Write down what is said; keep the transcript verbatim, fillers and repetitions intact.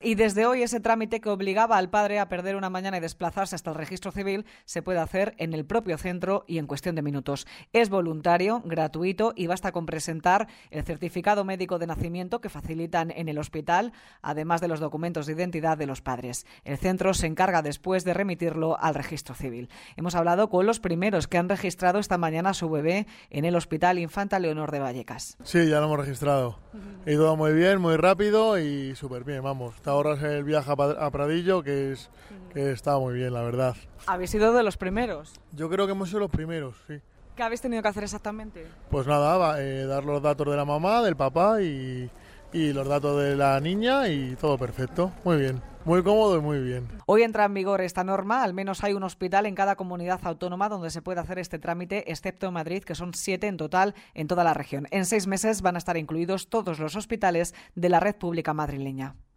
Y desde hoy ese trámite que obligaba al padre a perder una mañana y desplazarse hasta el registro civil se puede hacer en el propio centro y en cuestión de minutos. Es voluntario, gratuito y basta con presentar el certificado médico de nacimiento que facilitan en el hospital, además de los documentos de identidad de los padres. El centro se encarga después de remitirlo al registro civil. Hemos hablado con los primeros que han registrado esta mañana a su bebé en el Hospital Infanta Leonor de Vallecas. Sí, ya lo hemos registrado. Y todo muy bien, muy rápido y súper bien, vamos. Te ahorras el viaje a Pradillo, que es que está muy bien, la verdad. ¿Habéis sido de los primeros? Yo creo que hemos sido los primeros, sí. ¿Qué habéis tenido que hacer exactamente? Pues nada, va, eh, dar los datos de la mamá, del papá y, y los datos de la niña y todo perfecto. Muy bien, muy cómodo y muy bien. Hoy entra en vigor esta norma, al menos hay un hospital en cada comunidad autónoma donde se puede hacer este trámite, excepto en Madrid, que son siete en total en toda la región. En seis meses van a estar incluidos todos los hospitales de la red pública madrileña.